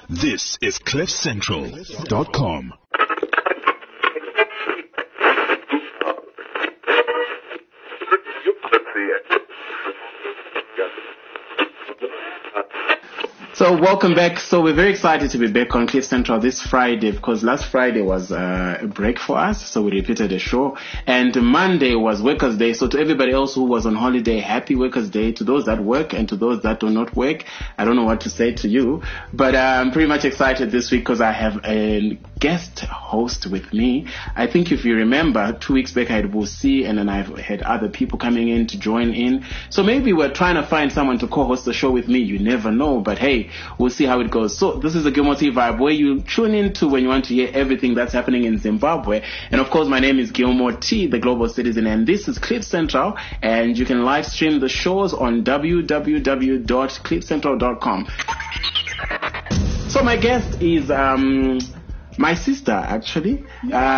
This is CliffCentral.com. So welcome back. So we're very excited to be back on Cliff Central this Friday because last Friday was a break for us, so we repeated the show. And Monday was Workers' Day. So to everybody else who was on holiday, happy Workers' Day. To those that work and to those that do not work, I don't know what to say to you. But I'm pretty much excited this week because I have a guest host with me. I think if you remember, 2 weeks back I had Busi and then I've had other people coming in to join in. So maybe we're trying to find someone to co-host the show with me. You never know, but hey, we'll see how it goes. So this is the Gilmore T Vibe, where you tune into when you want to hear everything that's happening in Zimbabwe. And of course, my name is Gilmore T, the global citizen, and this is Cliff Central. And you can live stream the shows on www.cliffcentral.com. So my guest is my sister, actually,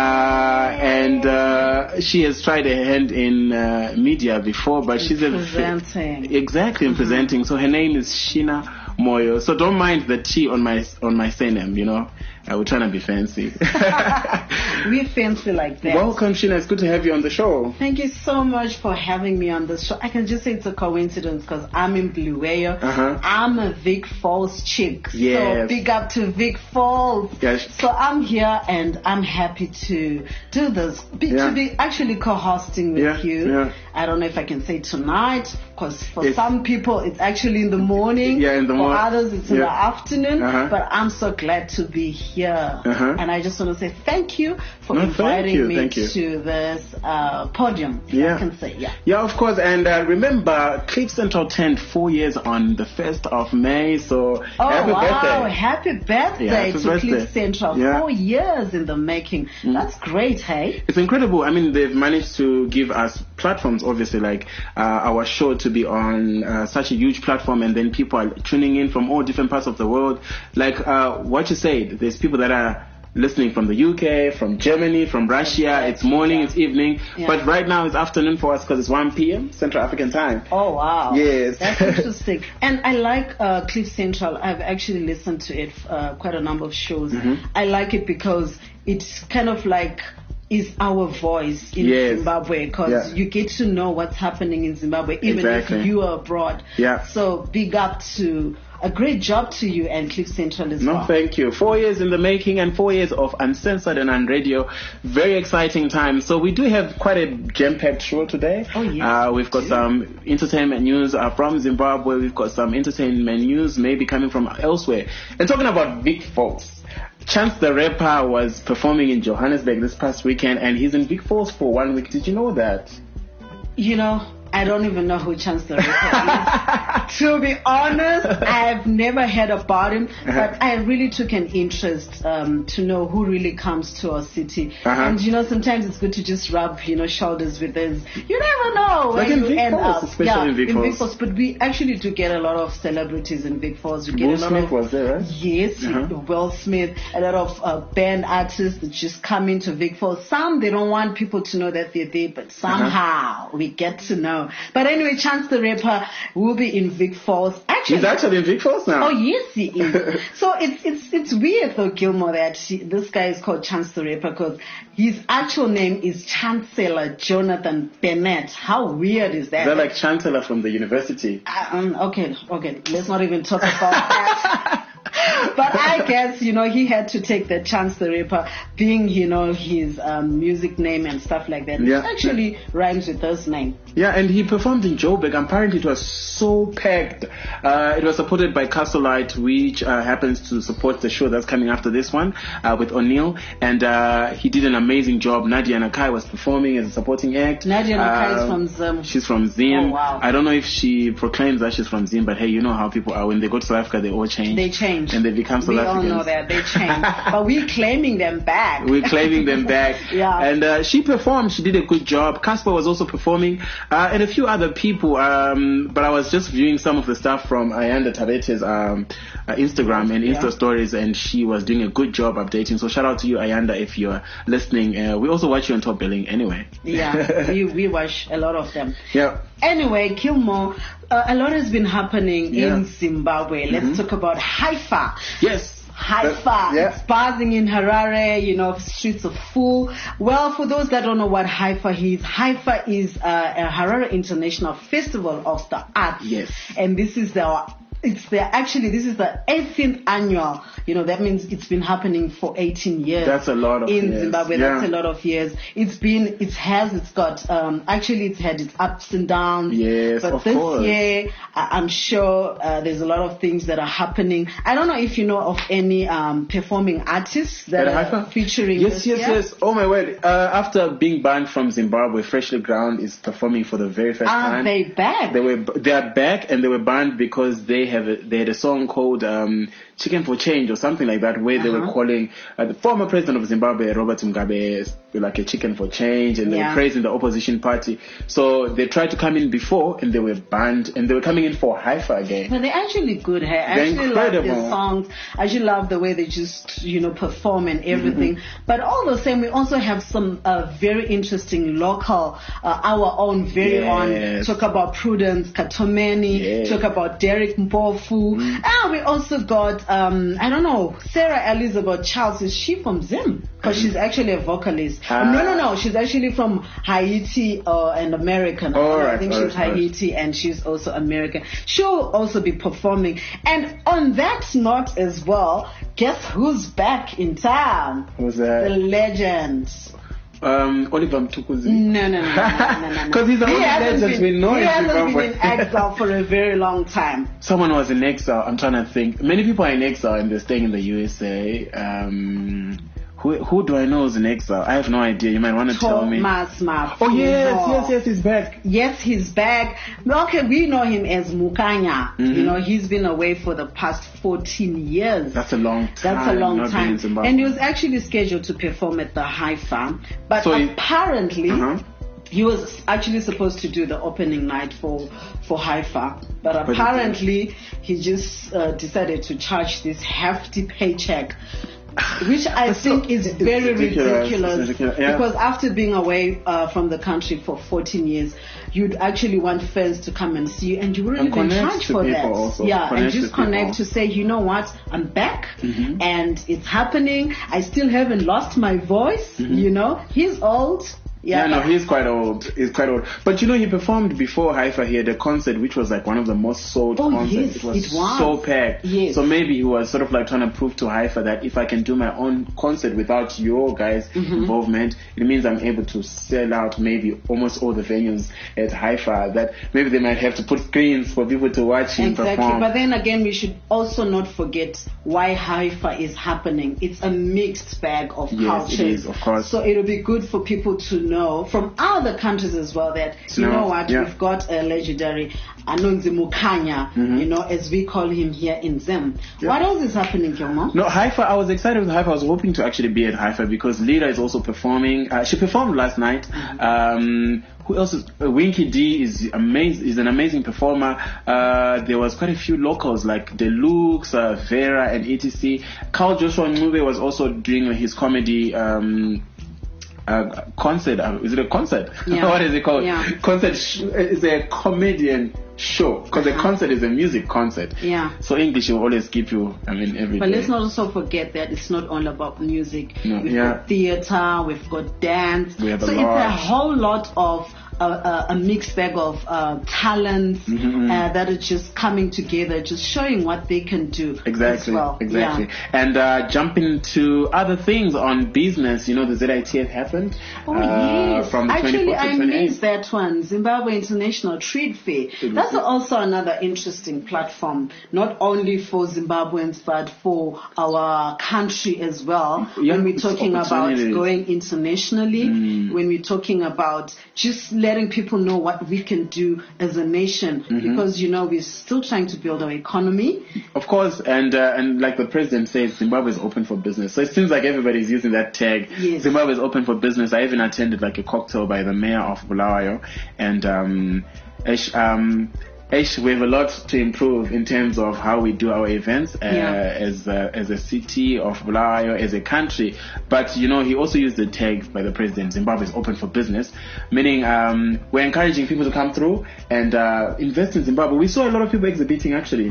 and she has tried her hand in media before, but she's presenting. Exactly, in presenting. So her name is Sheena Moyo. So don't mind the T on my surname, you know. We're trying to be fancy. We fancy like that. Welcome, Sheena. It's good to have you on the show. Thank you so much for having me on the show. I can just say it's a coincidence because I'm in Bulawayo. I'm a Vic Falls chick. Yes. So big up to Vic Falls. Yes. So I'm here and I'm happy to do this. To be actually co-hosting with you. Yeah. I don't know if I can say tonight because for some people it's actually in the morning. Yeah, in the morning. For others it's in the afternoon. Uh-huh. But I'm so glad to be here. And I just want to say thank you for inviting me to this podium, if I can say. Yeah, of course. And remember, Cliff Central turned 4 years on the 1st of May. So happy birthday. Happy birthday to Cliff Central. 4 years in the making. That's great, hey? It's incredible. I mean, they've managed to give us platforms, obviously, like our show to be on such a huge platform, and then people are tuning in from all different parts of the world. Like what you said, there's people that are listening from the UK, from Germany, from Russia. It's morning, it's evening. But right now it's afternoon for us because it's 1 p.m. Central African time. Oh, wow. Yes. That's interesting. And I like Cliff Central. I've actually listened to it, quite a number of shows. I like it because it's kind of like is our voice in Zimbabwe because you get to know what's happening in Zimbabwe even if you are abroad. So big up to a great job to you and Cliff Central as well. No, thank you. 4 years in the making and 4 years of uncensored and on radio. Very exciting time. So we do have quite a jam-packed show today. Oh, yes. We've got some entertainment news from Zimbabwe. We've got some entertainment news maybe coming from elsewhere. And talking about Vic Falls, Chance the Rapper was performing in Johannesburg this past weekend, and he's in Vic Falls for 1 week. Did you know that? You know, I don't even know who Chance the Rapper is. To be honest, I've never heard about him, but I really took an interest to know who really comes to our city. And, you know, sometimes it's good to just rub, shoulders with us. You never know where you end up. Especially in Vic Falls. But we actually do get a lot of celebrities in Vic Falls. We get Will Smith was there, right? Yes, Will Smith, a lot of band artists that just come into Vic Falls. Some, they don't want people to know that they're there, but somehow we get to know. But anyway, Chance the Rapper will be in Vic Falls. He's actually in Vic Falls now. Oh, yes, he is. So it's weird, though, Gilmore, that this guy is called Chance the Rapper because his actual name is Chancellor Jonathan Bennett. How weird is that? Is that like Chancellor from the university? Okay. Let's not even talk about that. But I guess, he had to take the Chance the Rapper, being, his music name and stuff like that. Yeah. It actually rhymes with his name. Yeah, and he performed in Joburg. Apparently it was so packed. It was supported by Castlelight, which happens to support the show that's coming after this one with O'Neill. And he did an amazing job. Nadia Nakai was performing as a supporting act. Nadia Nakai is from Zim. She's from Zim. Oh, wow. I don't know if she proclaims that she's from Zim, but hey, you know how people are. When they go to South Africa, they all change. They change. And they become South Africans. We all know that. They change. But we're claiming them back. We're claiming them back. Yeah. And she performed. She did a good job. Casper was also performing. And a few other people. But I was just viewing some of the stuff from Ayanda Tabete's Instagram and Insta stories, and she was doing a good job updating. So shout out to you, Ayanda, if you're listening. We also watch you on Top Billing anyway. Yeah, we watch a lot of them. Yeah. Anyway, Gilmore, a lot has been happening in Zimbabwe. Let's talk about Haifa. Yes. Haifa, it's buzzing in Harare, streets are full. Well, for those that don't know what Haifa is a Harare International Festival of the Arts. Yes. And this is this is the 18th annual, that means it's been happening for 18 years. That's a lot of years. In Zimbabwe, that's a lot of years. It's had its ups and downs. Yes, but of course. This year, I'm sure there's a lot of things that are happening. I don't know if you know of any performing artists that are featuring this year. Yes. Oh my word. After being banned from Zimbabwe, Freshly Ground is performing for the very first time. Are they back? They are back, and they were banned because they had a song called Chicken for Change or something like that, where they were calling the former president of Zimbabwe, Robert Mugabe, like a chicken for change, and they were praising the opposition party. So they tried to come in before, and they were banned, and they were coming in for Haifa again. But they're actually good. I actually love their songs. I actually love the way they just, perform and everything. But all the same, we also have some very interesting local, our own very own. Talk about Prudence Katomeni. Talk about Derek Mpofu. And we also got, I don't know, Sarah Elizabeth Charles. Is she from Zim? Because she's actually a vocalist. No. She's actually from Haiti and American. I think she's Haiti and she's also American. She'll also be performing. And on that note as well, guess who's back in town? Who's that? The legend. Oliver Mtukudzi. No. Because he's a legend. We know he hasn't been in exile for a very long time. Someone was in exile. I'm trying to think. Many people are in exile and they're staying in the USA. Who do I know is in exile? I have no idea. You might want to tell me. Thomas Mafumo. Oh, yes, he's back. Yes, he's back. Okay, we know him as Mukanya. He's been away for the past 14 years. That's a long time. And he was actually scheduled to perform at the Haifa. But apparently, he was actually supposed to do the opening night for Haifa. But apparently, he just decided to charge this hefty paycheck, which I think is very ridiculous. Because after being away from the country for 14 years, you'd actually want fans to come and see you, and you wouldn't even charge for that. And just connect to say, you know what, I'm back, and it's happening. I still haven't lost my voice. He's old. He's quite old. But he performed before Haifa. He had a concert which was like one of the most sold concerts. Yes, it was so packed. Yes. So maybe he was sort of like trying to prove to Haifa that if I can do my own concert without your guys' involvement, it means I'm able to sell out maybe almost all the venues at Haifa. That maybe they might have to put screens for people to watch him perform. But then again, we should also not forget why Haifa is happening. It's a mixed bag of cultures. It is, of course. So it'll be good for people to know from other countries as well that we've got a legendary Anonzi Mukanya, as we call him here in Zim. What else is happening, Kilmo? No, Haifa, I was excited with Haifa. I was hoping to actually be at Haifa because Lira is also performing. She performed last night. Who else is Winky D is amazing. Is an amazing performer. There was quite a few locals like Deluxe, Vera, and etc. Carl Joshua Ncube was also doing his comedy concert. Is it a concert? What is it called? Concert is a comedian show because a concert is a music concert. So English will always give you, every But day. let's not also forget that it's not all about music. We've got theater, we've got dance. We have it's a whole lot of a mixed bag of talents that are just coming together, just showing what they can do. Exactly. As well. And jumping to other things on business, the ZITF happened. Yes. From the Actually, 24th to I 28th. missed that one. Zimbabwe International Trade Fair. That's also another interesting platform, not only for Zimbabweans but for our country as well. When we're talking about going internationally, when we're talking about just letting people know what we can do as a nation, because we're still trying to build our economy. Of course, and like the president says, Zimbabwe is open for business. So it seems like everybody's using that tag. Yes. Zimbabwe is open for business. I even attended like a cocktail by the mayor of Bulawayo, and we have a lot to improve in terms of how we do our events as a city of Bulawayo, as a country. But he also used the tag by the president, Zimbabwe is open for business, meaning we're encouraging people to come through and invest in Zimbabwe. We saw a lot of people exhibiting actually.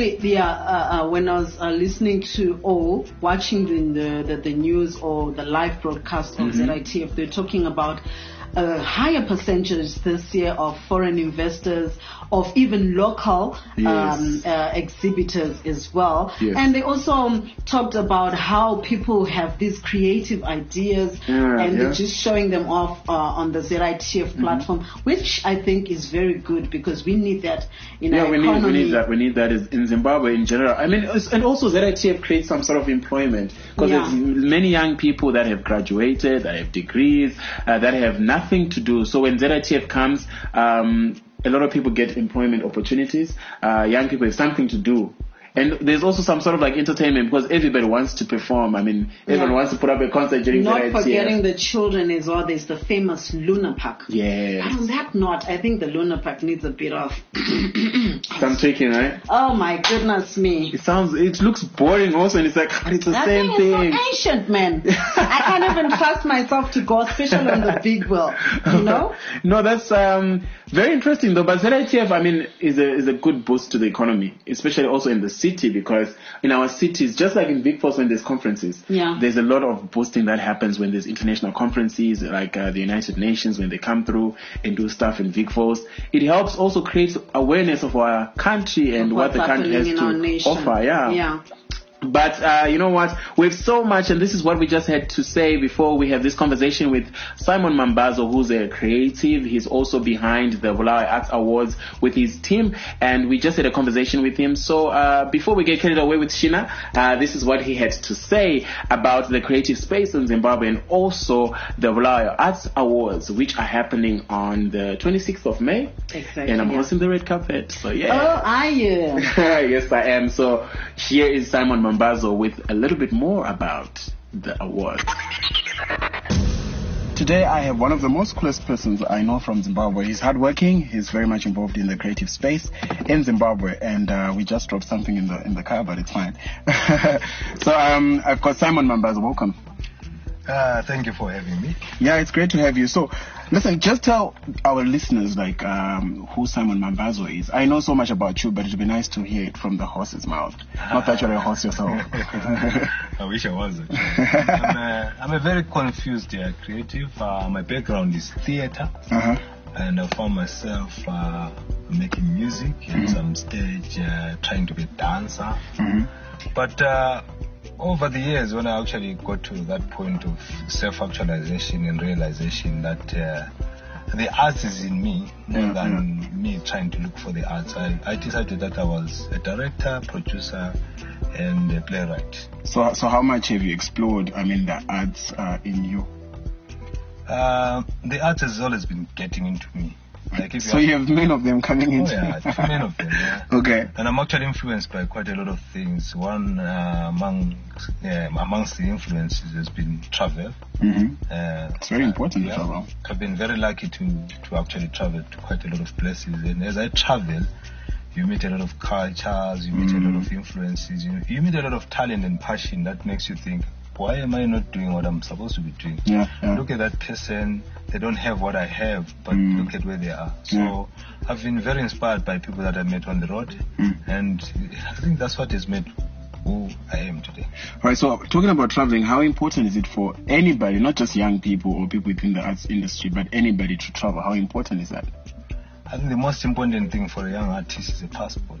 When I was listening to watching the news or the live broadcast of ZITF, they're talking about a higher percentage this year of foreign investors, of even local exhibitors as well. Yes. And they also talked about how people have these creative ideas and they're just showing them off on the ZITF platform, which I think is very good because we need that in our economy. We need that in Zimbabwe in general. I mean, and also ZITF creates some sort of employment because there's many young people that have graduated, that have degrees, that have nothing to do. So when ZITF comes, a lot of people get employment opportunities. Young people have something to do. And there's also some sort of like entertainment because everybody wants to perform. I mean, everyone wants to put up a concert during the ZITF. Not forgetting the children as well. There's the famous Luna Park. Yes. But on that note, I think the Luna Park needs a bit of some tweaking, right? Oh my goodness me. It looks boring also, and it's like, it's the same thing. That thing is so ancient, man. I can't even trust myself to go, especially on the big wheel, No, that's very interesting though. But ZITF, I mean, is a good boost to the economy, especially also in the city, because in our cities, just like in VicForce when there's conferences, there's a lot of boosting that happens when there's international conferences like the United Nations, when they come through and do stuff in VicForce. It helps also create awareness of our country and what the country has to offer. But you know what? We have so much, and this is what we just had to say before we have this conversation with Simon Mambazo, who's a creative. He's also behind the Bulawayo Arts Awards with his team, and we just had a conversation with him. So before we get carried away with Sheena, this is what he had to say about the creative space in Zimbabwe and also the Bulawayo Arts Awards, which are happening on the 26th of May. Exactly. And I'm hosting the red carpet. So Oh, are you? Yes, I am. So here is Simon Mambazo with a little bit more about the award. Today I have one of the most coolest persons I know from Zimbabwe. He's hardworking. He's very much involved in the creative space in Zimbabwe, and we just dropped something in the car, but it's fine. So I've got Simon Mambazo. Welcome. Thank you for having me. Yeah, it's great to have you. So, listen, just tell our listeners who Simon Mambazo is. I know so much about you, but it'd be nice to hear it from the horse's mouth. Not that you're a horse yourself. I wish I was. I'm a very confused creative. My background is theater, and I found myself making music and some stage, trying to be a dancer. But over the years, when I actually got to that point of self-actualization and realization that the arts is in me more than me trying to look for the arts, I decided that I was a director, producer, and a playwright. So how much have you explored, the arts in you? The arts has always been getting into me. You have many of them coming in. Oh yeah, many of them. Yeah. Okay. And I'm actually influenced by quite a lot of things. One amongst the influences has been travel. It's very important to travel. I've been very lucky to actually travel to quite a lot of places, and as I travel, you meet a lot of cultures, you meet a lot of influences, you meet a lot of talent and passion that makes you think, why am I not doing what I'm supposed to be doing? Look at that person, they don't have what I have, but look at where they are. So I've been very inspired by people that I met on the road, and I think that's what has made who I am today. All right, so talking about traveling, how important is it for anybody, not just young people or people within the arts industry, but anybody to travel? How important is that? I think the most important thing for a young artist is a passport.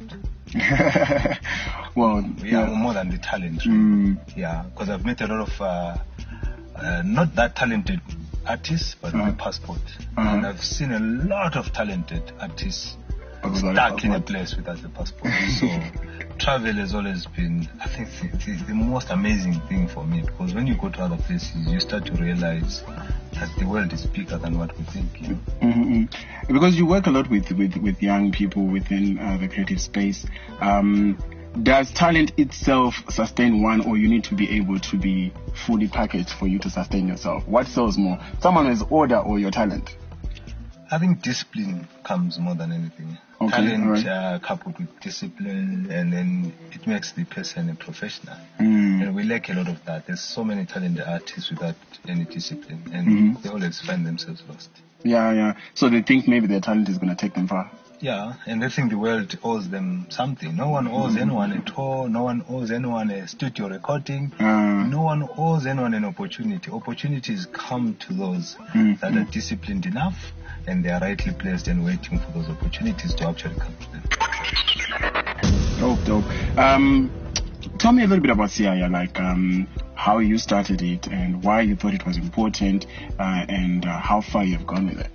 Well, more than the talent. Because I've met a lot of not that talented artists, but with a passport, and I've seen a lot of talented artists stuck in a place without a passport. So travel has always been, I think, the most amazing thing for me, because when you go to other places, you start to realize that the world is bigger than what we think. Because you work a lot with young people within the creative space. Does talent itself sustain one, or you need to be able to be fully packaged for you to sustain yourself? What sells more, someone who has order or your talent? I think discipline comes more than anything. Okay, Talent coupled with discipline, and then it makes the person a professional. And we lack a lot of that. There's so many talented artists without any discipline, and they always find themselves lost. Yeah. So they think maybe their talent is going to take them far. Yeah, and they think the world owes them something. No one owes anyone a tour. No one owes anyone a studio recording. No one owes anyone an opportunity. Opportunities come to those that are disciplined enough, and they are rightly placed and waiting for those opportunities to actually come to them. Dope. Tell me a little bit about Siaya, like how you started it and why you thought it was important, and how far you've gone with it.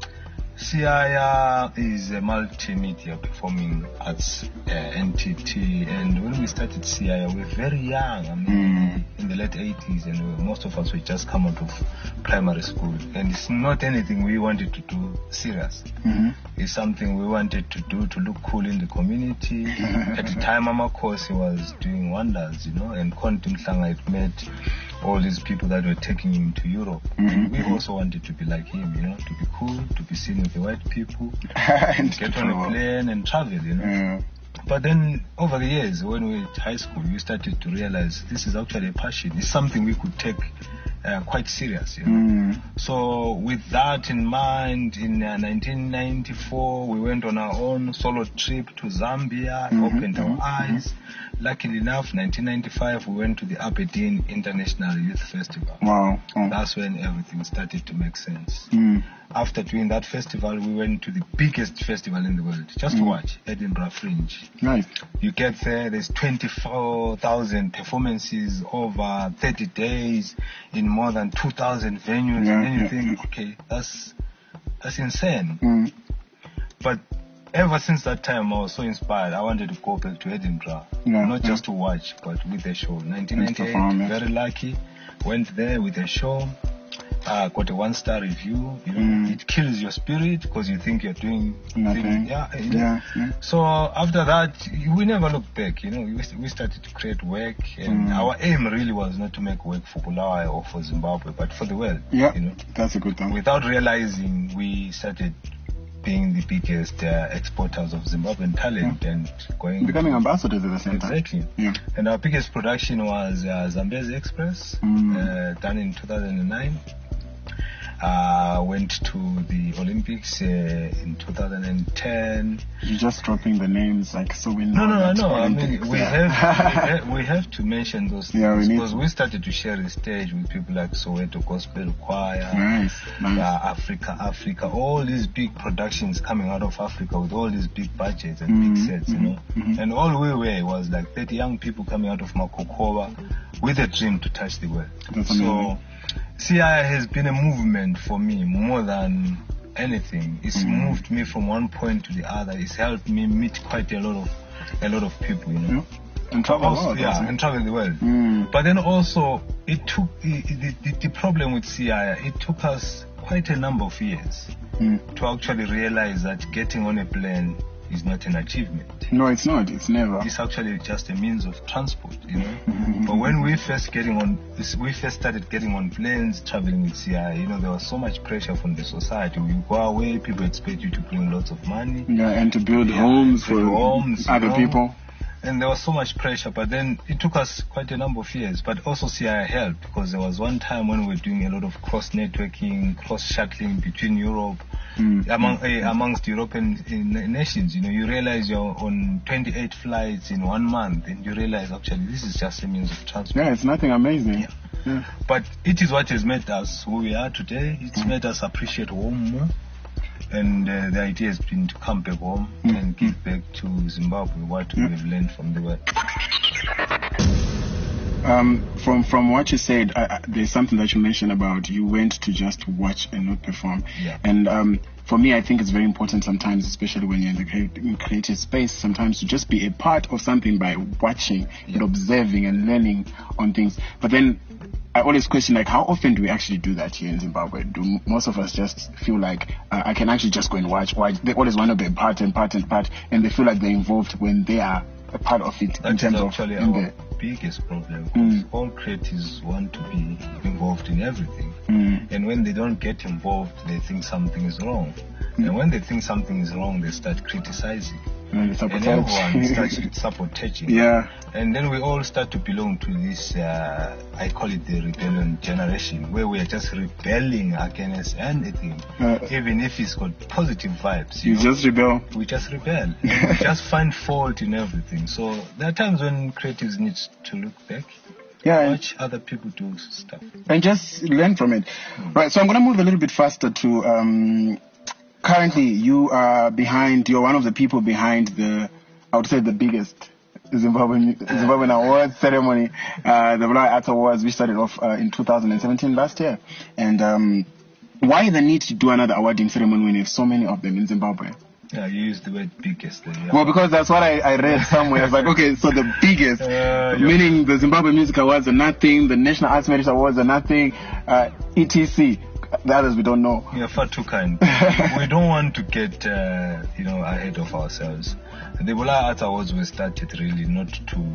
Siaya is a multimedia performing arts entity, and when we started Siaya, we were very young. I mean, in the late 80s, and most of us were just come out of primary school. And it's not anything we wanted to do serious. It's something we wanted to do to look cool in the community. At the time, Mama Kosi was doing wonders, and Konti Mhlanga had met all these people that were taking him to Europe. And we also wanted to be like him, to be cool, to be seen with the white people, and get on a plane and travel, But then over the years, when we were at high school, we started to realize this is actually a passion. It's something we could take quite serious, So with that in mind, in 1994, we went on our own solo trip to Zambia. It opened our eyes. Luckily enough, 1995, we went to the Aberdeen International Youth Festival. Wow. That's when everything started to make sense. After doing that festival, we went to the biggest festival in the world, just to watch, Edinburgh Fringe. Nice. You get there, there's 24,000 performances over 30 days in more than 2,000 venues. And you think, okay, that's insane. But ever since that time, I was so inspired. I wanted to go back to Edinburgh, not just to watch, but with a show. 1998, very lucky, went there with a show. Got a 1-star review. It kills your spirit because you think you're doing nothing. So after that, we never looked back. We started to create work, and our aim really was not to make work for Bulawayo or for Zimbabwe, but for the world. That's a good thing. Without realizing, we started being the biggest exporters of Zimbabwean talent and becoming ambassadors at the same time. Exactly. And our biggest production was Zambezi Express, done in 2009. Went to the Olympics in 2010. You're just dropping the names like so we know. No. I mean, we have to mention those things because we started to share the stage with people like Soweto Gospel Choir, nice. Africa, all these big productions coming out of Africa with all these big budgets and big sets, And all we were was like 30 young people coming out of Makokoba with a dream to touch the world. That's amazing. Siaya has been a movement for me more than anything. It's moved me from one point to the other. It's helped me meet quite a lot of people, And travel the world. And travel the world. But then also, it took the problem with Siaya. It took us quite a number of years to actually realize that getting on a plane is not an achievement. No, it's not. It's never. It's actually just a means of transport, But when we first started getting on planes, traveling with Siaya, there was so much pressure from the society. You go away, people expect you to bring lots of money. And to build homes for other people. And there was so much pressure, but then it took us quite a number of years. But also Siaya helped because there was one time when we were doing a lot of cross-networking, cross-shuttling between Europe, amongst European nations. You realize you're on 28 flights in 1 month, and you realize actually this is just a means of transport. Yeah, it's nothing amazing. But it is what has made us who we are today. It's made us appreciate home more. And the idea has been to come back home and give back to Zimbabwe what we have learned from the world. From what you said, there's something that you mentioned about you went to just watch and not perform. And for me, I think it's very important sometimes, especially when you're in the creative space, sometimes to just be a part of something by watching and observing and learning on things. But then I always question, like, how often do we actually do that here in Zimbabwe? Do most of us just feel like I can actually just go and watch? They always want to be a part, and they feel like they're involved when they are a part of it. That is actually our biggest problem, because all creatives want to be involved in everything. And when they don't get involved, they think something is wrong. And when they think something is wrong, they start criticizing. And everyone starts sabotaging. Yeah. And then we all start to belong to this, I call it the rebellion generation, where we are just rebelling against anything, even if it's got positive vibes. You just rebel. We just rebel. We just find fault in everything. So there are times when creatives need to look back. Yeah, watch other people do stuff. And just learn from it. Right, so I'm going to move a little bit faster to... currently, you're one of the people behind I would say the biggest Zimbabwean Awards ceremony, the Bulawayo Arts Awards, which started off in 2017 last year. And why the need to do another awarding ceremony when you have so many of them in Zimbabwe? Yeah, you used the word biggest. Yeah. Well, because that's what I read somewhere. I was like, okay, so the biggest, meaning the Zimbabwe Music Awards are nothing, the National Arts Merit Awards are nothing, etc. The others we don't know. Yeah, far too kind. We don't want to get, ahead of ourselves. The Bulawayo Arts Awards were started really not to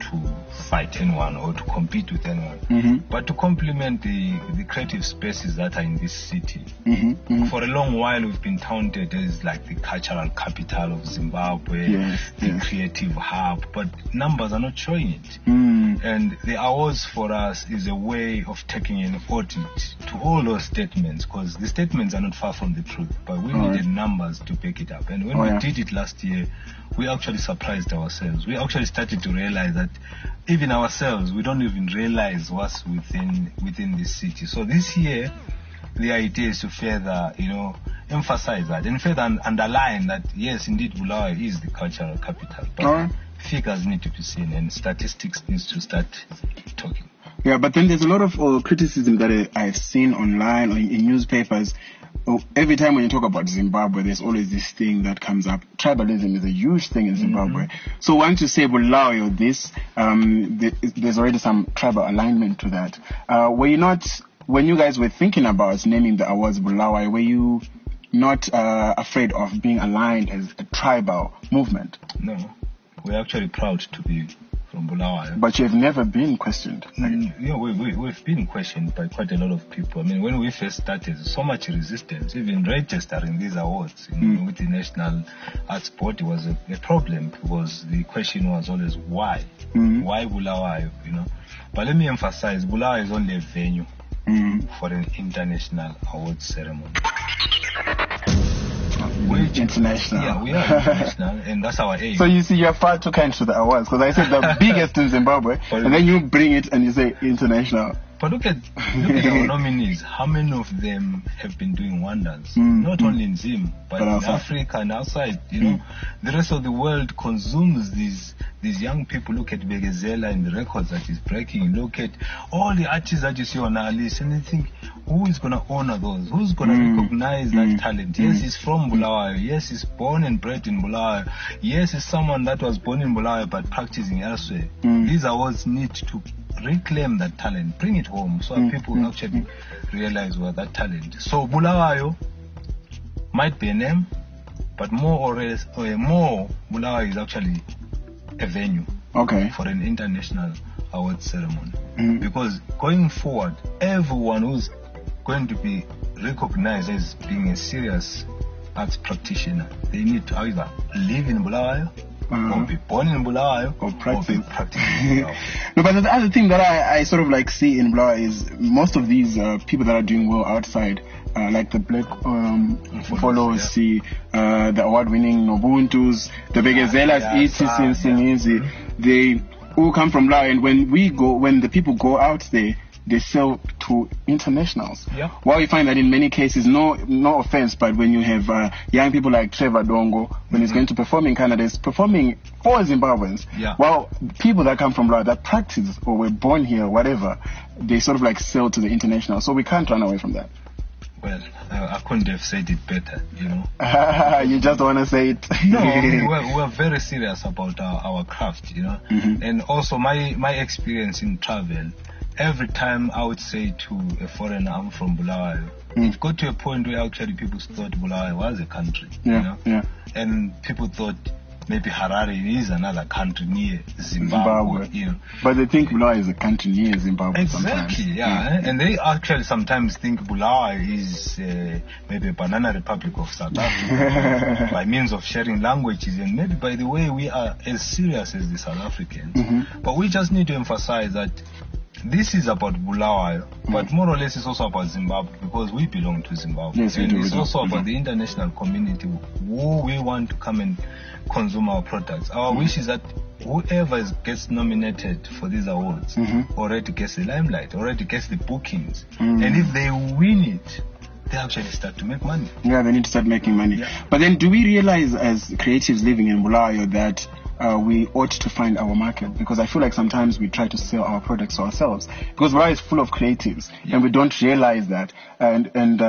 fight anyone or to compete with anyone, but to complement the creative spaces that are in this city. For a long while, we've been touted as like the cultural capital of Zimbabwe, the creative hub, but numbers are not showing it. And the awards for us is a way of taking an audit to all those statements, because the statements are not far from the truth, but we needed numbers to back it up. And when we did it last year, we actually surprised ourselves. We actually started to realize that even ourselves, we don't even realize what's within this city. So this year, the idea is to further, emphasize that and further underline that, yes, indeed, Bulawayo is the cultural capital. But figures need to be seen and statistics needs to start talking. Yeah, but then there's a lot of criticism that I've seen online or in newspapers. Every time when you talk about Zimbabwe, there's always this thing that comes up. Tribalism is a huge thing in Zimbabwe. So once you say Bulawayo this, there's already some tribal alignment to that. Were you not, when you guys were thinking about naming the awards Bulawayo, were you not afraid of being aligned as a tribal movement? No, we're actually proud to be from Bulawayo. But you've never been questioned. We've been questioned by quite a lot of people. I mean, when we first started, so much resistance, even registering these awards with the National Arts Board was a problem, because the question was always why? Why Bulawayo, But let me emphasize, Bulawayo is only a venue for an international awards ceremony. We're international. Yeah, we are international, and that's our aim. So you see, you're far too kind to the awards, because I said the biggest in Zimbabwe, and then you bring it and you say international. But look at our nominees. How many of them have been doing wonders? Not only in Zim, but in Africa and outside. The rest of the world consumes these young people. Look at Begezela and the records that he's breaking. Look at all the artists that you see on our list, and they think, who is going to honor those? Who's going to recognize that talent? Yes, he's from Bulawayo. Yes, he's born and bred in Bulawayo. Yes, he's someone that was born in Bulawayo but practicing elsewhere. These awards need to reclaim that talent, bring it home, so that people actually realize what that talent is. So Bulawayo might be a name, but more Bulawayo is actually a venue for an international award ceremony. Because going forward, everyone who's going to be recognized as being a serious arts practitioner, they need to either live in Bulawayo or be born in Bulawayo or practicing Bulawayo. No, but the other thing that I sort of like see in Bulawayo is most of these people that are doing well outside, like the Black Followers, the award-winning Nobuntus, the Begezelas, Sinsingizi, they all come from Bulawayo, and when the people go out there, they sell to internationals. Yeah. While you find that in many cases, no offense, but when you have young people like Trevor Dongo, when he's going to perform in Canada, he's performing for Zimbabweans. Yeah. While people that come from Bulawayo, that practice or were born here, whatever, they sort of like sell to the international. So we can't run away from that. Well, I couldn't have said it better, You just want to say it. No, we're very serious about our craft, And also my experience in travel, every time I would say to a foreigner, I'm from Bulawayo, it got to a point where actually people thought Bulawayo was a country, And people thought maybe Harare is another country near Zimbabwe. You know. But they think Bulawayo is a country near Zimbabwe. Exactly, yeah. And they actually sometimes think Bulawayo is maybe a banana republic of South Africa by means of sharing languages, and maybe by the way we are as serious as the South Africans. But we just need to emphasize that this is about Bulawayo, but more or less it's also about Zimbabwe, because we belong to Zimbabwe. Yes, and it's also about the international community who we want to come and consume our products. Our wish is that whoever gets nominated for these awards already gets the limelight, already gets the bookings. And if they win it, they actually start to make money. Yeah, they need to start making money. Yeah. But then do we realize as creatives living in Bulawayo that we ought to find our market? Because I feel like sometimes we try to sell our products ourselves, because Bulawayo is full of creatives and we don't realize that, and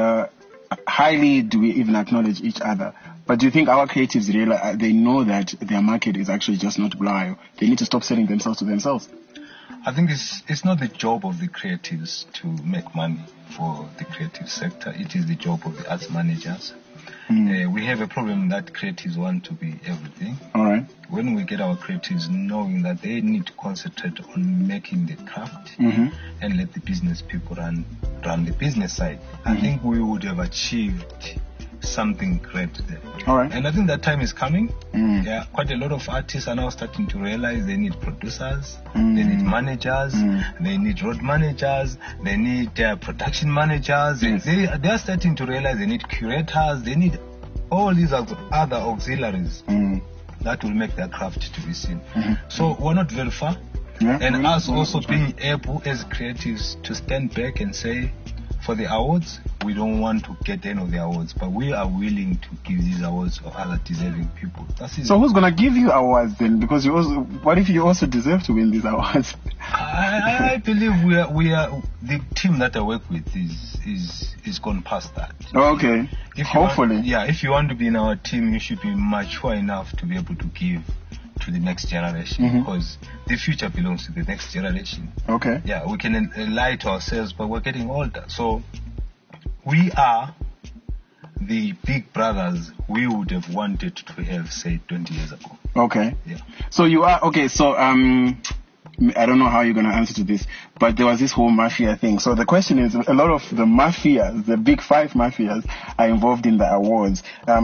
highly do we even acknowledge each other. But do you think our creatives realize, they know that their market is actually just not Bulawayo? They need to stop selling themselves to themselves. I think it's not the job of the creatives to make money for the creative sector. It is the job of the arts managers. We have a problem that creatives want to be everything. All right. When we get our creatives knowing that they need to concentrate on making the craft and let the business people run the business side, I think we would have achieved something great there. All right. And I think that time is coming. Yeah, quite a lot of artists are now starting to realize they need producers, they need managers, they need road managers, they need production managers. Yes. They are starting to realize they need curators, they need all these other auxiliaries that will make their craft to be seen. So we're not very far. Yeah, and us also being able as creatives to stand back and say, for the awards, we don't want to get any of the awards, but we are willing to give these awards to other deserving people. So who's gonna give you awards then? Because what if you also deserve to win these awards? I believe we are the team that I work with is gone past that. Oh, okay. Hopefully. If you want to be in our team, you should be mature enough to be able to give to the next generation, because the future belongs to the next generation. Okay. Yeah, we can lie to ourselves, but we're getting older. So we are the big brothers we would have wanted to have, say, 20 years ago. Okay. Yeah. So you are, okay, so I don't know how you're going to answer to this, but there was this whole mafia thing. So the question is, a lot of the mafias, the big five mafias, are involved in the awards.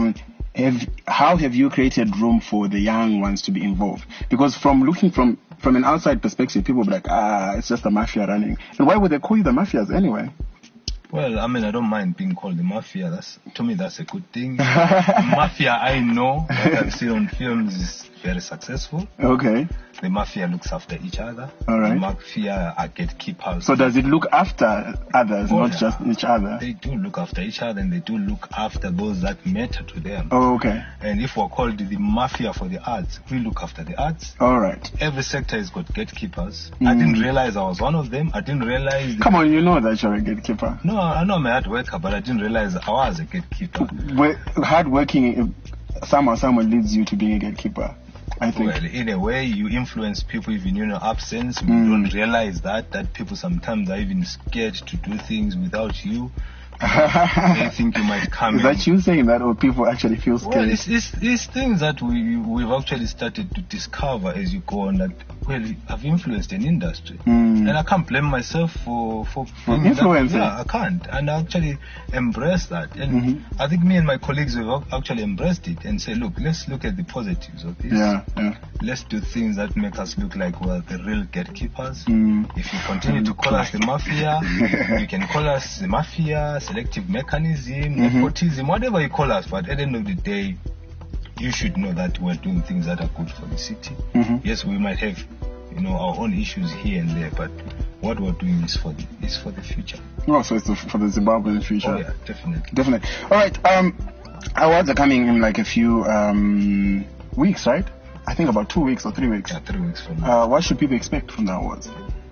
How have you created room for the young ones to be involved? Because from looking from an outside perspective, people will be like, it's just the mafia running. And why would they call you the mafias anyway? Well, I mean, I don't mind being called the mafia. To me, that's a good thing. Mafia, I know, what I've seen on films is very successful. Okay. The mafia looks after each other. All right. The mafia are gatekeepers. So does it look after others, not just each other? They do look after each other, and they do look after those that matter to them. Oh, okay. And if we're called the mafia for the arts, we look after the arts. All right. Every sector has got gatekeepers. I didn't realize I was one of them. I didn't realize... Come on, you know that you're a gatekeeper. No, I know I'm a hard worker, but I didn't realize I was a gatekeeper. Hard working somehow leads you to being a gatekeeper, I think. Well, in a way, you influence people even in your absence. We don't realize that people sometimes are even scared to do things without you. They think you might come in. Is that you saying that, or people actually feel scared? Well, it's things that we've actually started to discover as you go on, that, well, have influenced an industry. And I can't blame myself for influencing. Yeah, I can't. And I actually embrace that. And I think me and my colleagues have actually embraced it and say, look, let's look at the positives of this. Yeah. Let's do things that make us look like we're the real gatekeepers. If you continue to call us the mafia, you can call us the mafia, selective mechanism, nepotism, whatever you call us, but at the end of the day, you should know that we're doing things that are good for the city. Yes, we might have, our own issues here and there, but what we're doing is for the future. Oh, so it's for the Zimbabwean future. Oh yeah, definitely. All right, awards are coming in like a few weeks, right? I think about 2 weeks or 3 weeks. Yeah, 3 weeks from now. What should people expect from the awards?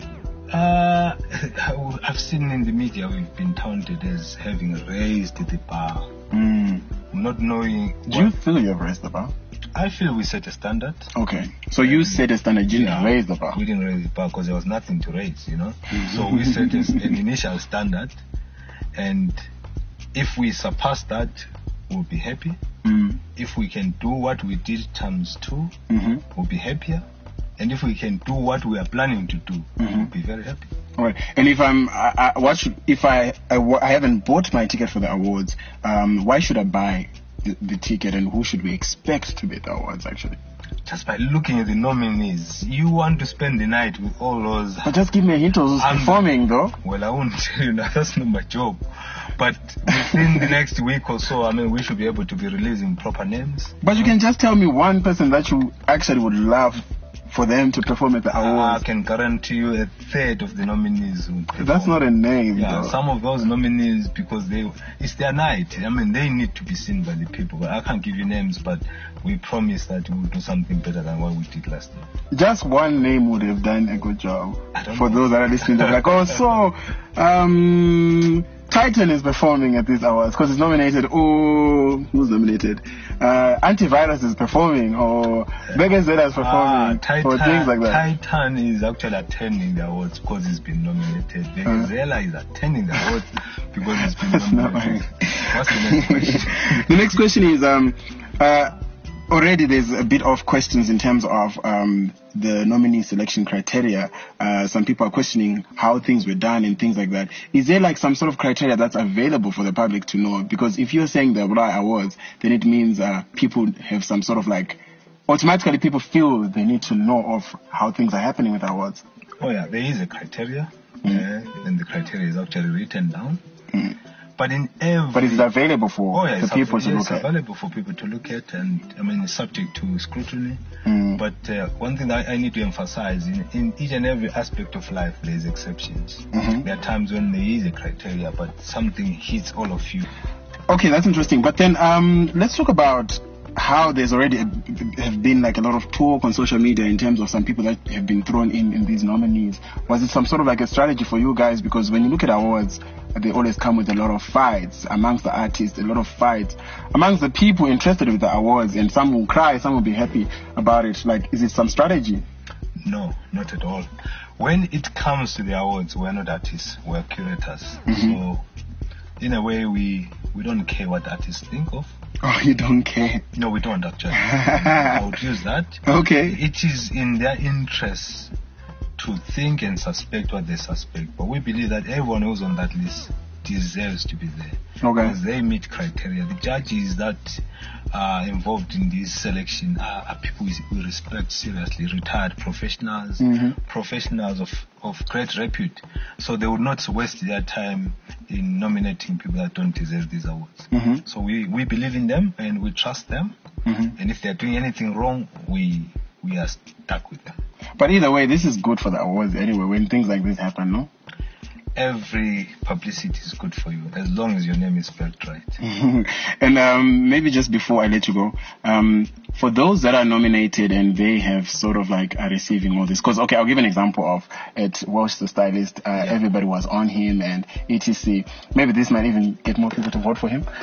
I've seen in the media we've been touted as having raised the bar. Not knowing... Do you feel you have raised the bar? I feel we set a standard. Okay. So you set a standard, you didn't raise the bar? We didn't raise the bar because there was nothing to raise, So we set an initial standard, and if we surpass that, we'll be happy. If we can do what we did times 2, we'll be happier. And if we can do what we are planning to do, we'll be very happy. All right. And if I haven't bought my ticket for the awards, why should I buy the ticket, and who should we expect to be at the awards actually? Just by looking at the nominees, you want to spend the night with all those. But just give me a hint of who's performing, though. Well, I won't tell you, that's not my job. But within the next week or so, we should be able to be releasing proper names. But you can just tell me one person that you actually would love for them to perform at the awards. I can guarantee you a third of the nominees will perform. That's not a name, Yeah, though. some of those nominees, because it's their night. They need to be seen by the people. But I can't give you names, but we promise that we will do something better than what we did last year. Just one name would have done a good job. For know. those that are listening, they're like, oh, so, Titan is performing at these awards because it's nominated. Oh, who's nominated? Antivirus is performing, or Begazetta is performing, or things like that. Titan is actually attending the awards because he's been nominated. Begazella is attending the awards because he's been nominated. What's the next question? The next question is, already there's a bit of questions in terms of the nominee selection criteria. Some people are questioning how things were done and things like that. Is there like some sort of criteria that's available for the public to know? Because if you're saying the awards, then it means people have some sort of like, automatically people feel they need to know of how things are happening with awards. Oh yeah, there is a criteria, and the criteria is actually written down. But it's available for the people to look at. It's available for people to look at, and it's subject to scrutiny. But one thing that I need to emphasize, in each and every aspect of life, there's exceptions. There are times when there is a criteria, but something hits all of you. Okay, that's interesting. But then let's talk about how there's already have been like a lot of talk on social media in terms of some people that have been thrown in these nominees. Was it some sort of like a strategy for you guys? Because when you look at awards, they always come with a lot of fights amongst the artists, a lot of fights amongst the people interested with the awards, and some will cry, some will be happy about it. Like, is it some strategy? No, not at all. When it comes to the awards, we're not artists, we're curators. So in a way, we don't care what artists think of. Oh, you don't care? No, we don't actually. I would use that. Okay. It is in their interest to think and suspect what they suspect. But we believe that everyone who's on that list deserves to be there. Okay. Because they meet criteria. The judges that are involved in this selection are people we respect seriously, retired professionals, professionals of great repute. So they would not waste their time in nominating people that don't deserve these awards. So we believe in them and we trust them. And if they're doing anything wrong, we are stuck with them. But either way, this is good for the awards anyway, when things like this happen, no? Every publicity is good for you, as long as your name is spelled right. And maybe just before I let you go, for those that are nominated and they have sort of like are receiving all this, because, okay, I'll give an example of at Walsh the Stylist, everybody was on him and etc. Maybe this might even get more people to vote for him.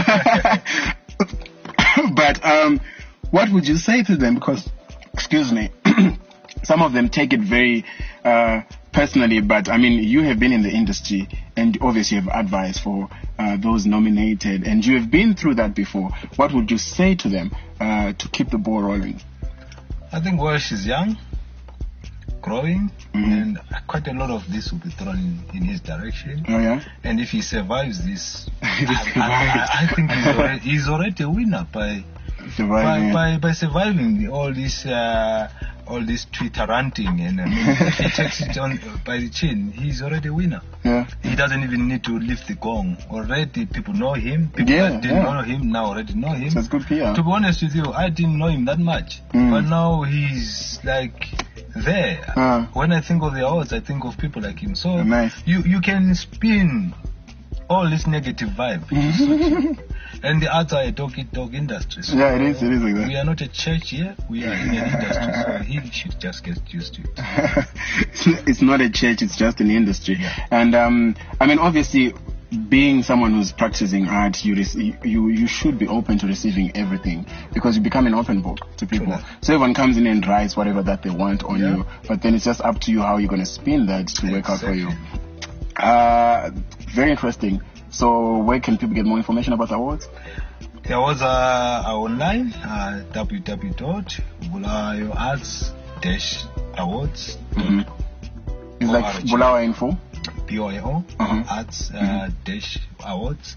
But what would you say to them? Because, excuse me, some of them take it very personally, but I mean, you have been in the industry and obviously have advice for those nominated, and you have been through that before. What would you say to them to keep the ball rolling? I think Walsh is young, growing, and quite a lot of this will be thrown in his direction. Oh, yeah? And if he survives this, I think he's already a winner by surviving all this Twitter ranting, and if he takes it on by the chin, he's already a winner. Yeah. He doesn't even need to lift the gong. Already people know him. People that didn't know him now already know him. So it's good PR. To be honest with you, I didn't know him that much, but now he's like there. When I think of the awards, I think of people like him. So nice. You can spin all this negative vibe. And the arts are a dog industry. So yeah, it is like that. We are not a church here, we are in an industry, so he should just get used to it. It's not a church, it's just an industry. Yeah. And I mean, obviously, being someone who's practicing art, you should be open to receiving everything, because you become an open book to people. Sure. So everyone comes in and writes whatever that they want on you, but then it's just up to you how you're going to spin that to work out for you. Very interesting. So where can people get more information about the awards? The awards are online at www.bulawayoarts-awards. It's like Bulawayo Info? BOAO arts-awards.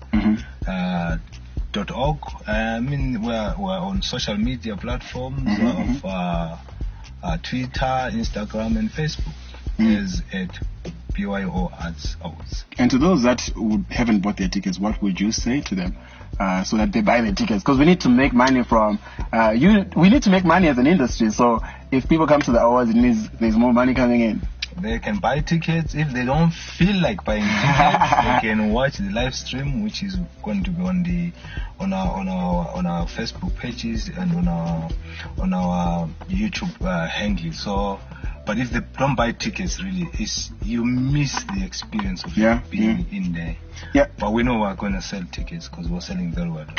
.org. I mean, we're on social media platforms of Twitter, Instagram, and Facebook. Is at BYO Arts Awards. And to those that haven't bought their tickets, what would you say to them so that they buy their tickets? Because we need to make money from we need to make money as an industry. So if people come to the awards, it means there's more money coming in. They can buy tickets. If they don't feel like buying tickets, they can watch the live stream, which is going to be on our Facebook pages and on our YouTube handle. So, but if they don't buy tickets, really, you miss the experience of being in there. Yeah. But we know we're going to sell tickets because we're selling very well.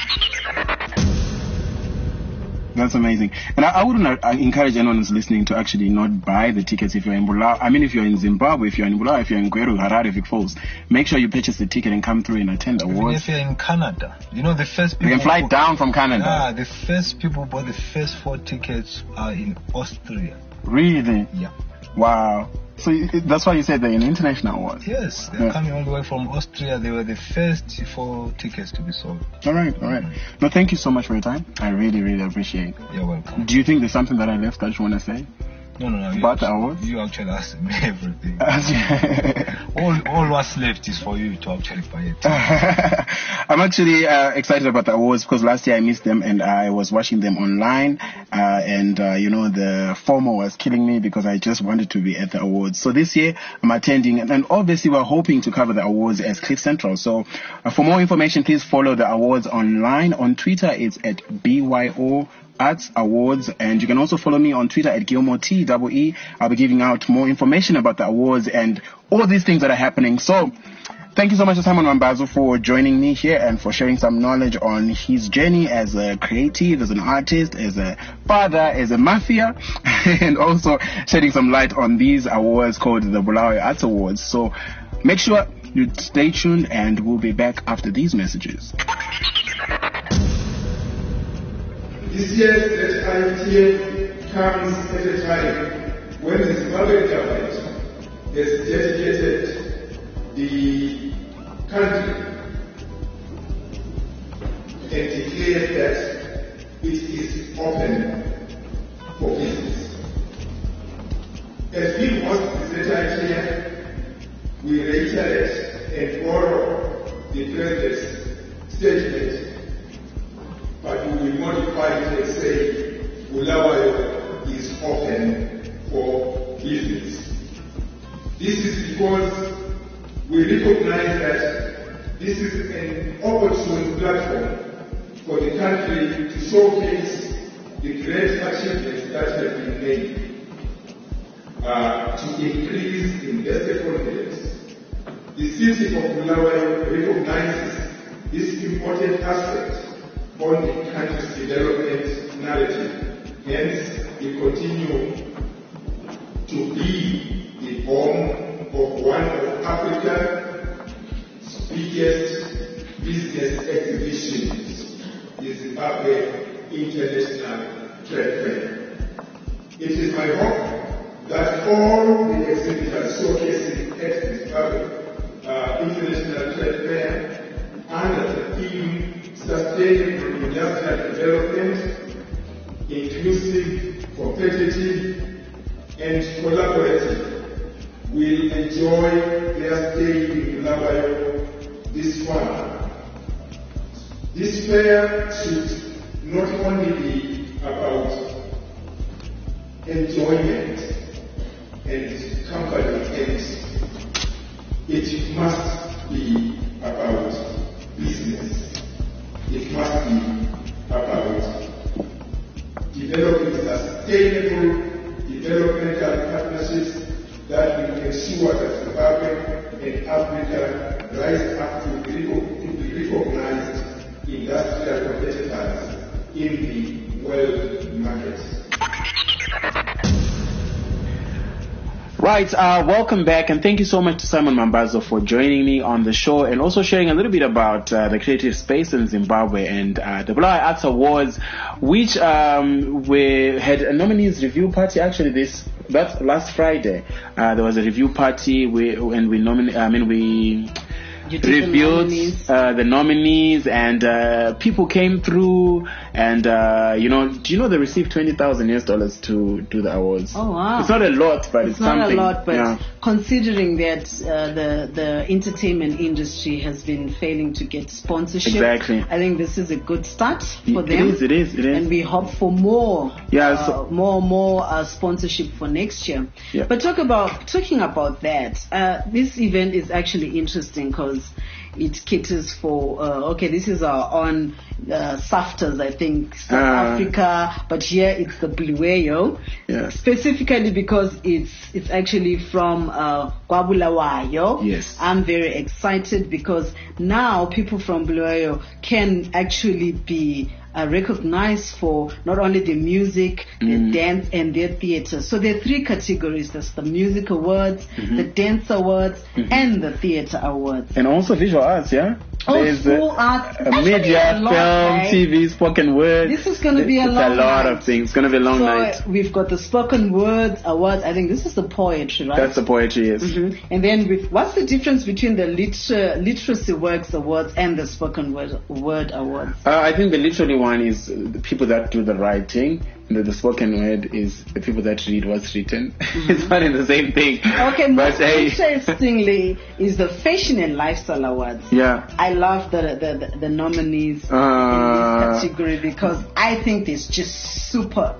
That's amazing. And I wouldn't encourage anyone who's listening to actually not buy the tickets if you're in Bulawayo. I mean, if you're in Zimbabwe, if you're in Bulawayo, if you're in Gweru, Harare, Vic Falls, make sure you purchase the ticket and come through and attend the awards. If you're in Canada, the first people... You can fly down from Canada. Yeah, the first people bought the first 4 tickets are in Austria. Really? Yeah. Wow. So that's why you said they're in international awards? Yes, they're coming all the way from Austria. They were the first 4 tickets to be sold. All right. No, thank you so much for your time. I really, really appreciate it. You're welcome. Do you think there's something that I left that you want to say? No. About the awards? You actually asked me everything. all what's left is for you to actually buy it. I'm actually excited about the awards because last year I missed them and I was watching them online and the FOMO was killing me because I just wanted to be at the awards. So this year I'm attending and obviously we're hoping to cover the awards as Cliff Central. So for more information, please follow the awards online. On Twitter, it's at BYO Arts Awards, and you can also follow me on Twitter at Gilmore TEE. I'll be giving out more information about the awards and all these things that are happening. So thank you so much to Simon Mambazo for joining me here and for sharing some knowledge on his journey as a creative, as an artist, as a father, as a mafia, and also shedding some light on these awards called the Bulawayo Arts Awards. So make sure you stay tuned and we'll be back after these messages. This year's IFTA comes at a time when the Zimbabwean government has dedicated the country and declared that it is open for business. As we host this IFTA, we reiterate and borrow the President's statement, but we will modify it and say Bulawayo is open for business. This is because we recognize that this is an opportune platform for the country to showcase the great achievements that have been made, to increase investor confidence. The city of Bulawayo recognizes this important aspect on the country's development narrative. Hence, we continue to be the home of one of Africa's biggest business exhibitions, the Zimbabwe International Trade Fair. It is my hope that all the exhibitors showcasing at the Zimbabwe International Trade Fair under the theme Sustainable Industrial Development, Inclusive, Competitive, and Collaborative, will enjoy their stay in Bulawayo this summer. This fair should not only be about enjoyment and company ends, it must be about business. It must be about developing sustainable developmental partnerships that will ensure that Zimbabwe and Africa rise up to be recognized industrial competitors in the world market. Right, welcome back, and thank you so much to Simon Mambazo for joining me on the show and also sharing a little bit about the creative space in Zimbabwe and the Bulawayo Arts Awards, which we had a nominees review party actually that's last Friday. There was a review party we reviewed the nominees, and people came through, and do you know they received $20,000 to do the awards? Oh wow! It's not a lot, but it's not something. a lot, but considering that the entertainment industry has been failing to get sponsorship, exactly. I think this is a good start for them. It is. And we hope for more, more sponsorship for next year. Yeah. But talking about that, this event is actually interesting because it caters for this is our own SAFTAs, I think, South Africa, but here it's the Bulawayo, specifically because it's actually from Bulawayo. Yes, I'm very excited because now people from Bulawayo can actually be recognized for not only the music, the dance, and their theater. So there are three categories. There's the music awards, the dance awards, and the theater awards. And also visual arts, yeah? There's full arts. Media, film, TV, spoken word. This is going to be a long night. It's a lot of things. It's going to be a long night. We've got the spoken word awards. I think this is the poetry, right? That's the poetry, yes. And then what's the difference between the literacy works awards and the spoken word awards? I think the literary one is the people that do the writing. The spoken word is the people that read what's written. It's not in the same thing. Okay, but interestingly is the fashion and lifestyle awards. Yeah, I love the nominees in this category because I think it's just super